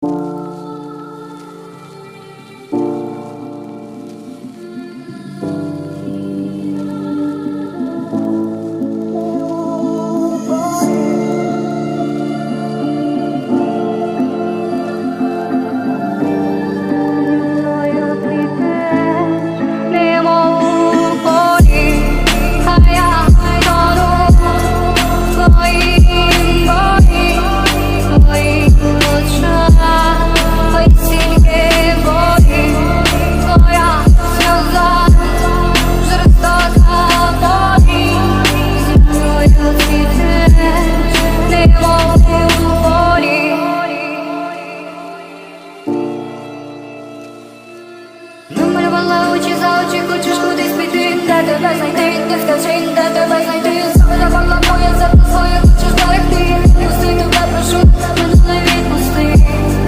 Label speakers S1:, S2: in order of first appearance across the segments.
S1: Намалювала очі за очі, хочеш кудись піти, де тебе знайти, не скажи, де тебе знайти. Замалювала моє серце своє, хочеш берегти. Відпусти тебе, прошу, мене відпусти.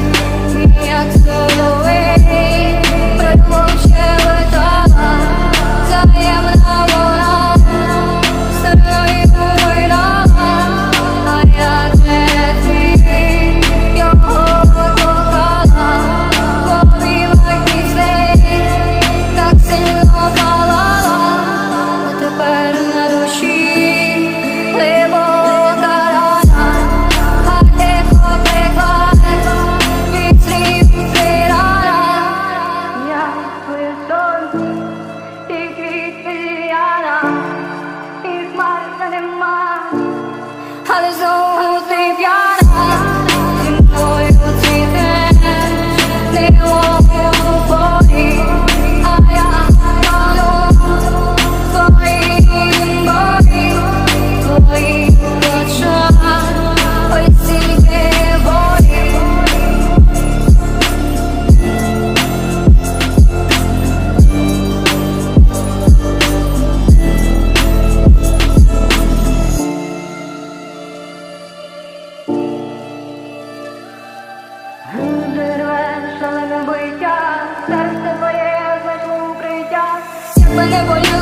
S1: Як соловей, про любов щебетала, таємна вона, старою вирала. А як не ти його кохала, обіймай пісень, так сильно палала. А тепер на душі глибока рана, а тихо пекла від слів прирана. Я твоє сонце, і квітки зіяна, і хмар нема, але знову ти п'яна. Зі мною цвітеш, немов у полі, а я тону в твоїм болі, в твоїх очах, ой стільки болі. Зірвеш шалене биття, серце твоє знайшло укриття. Якби не боліло,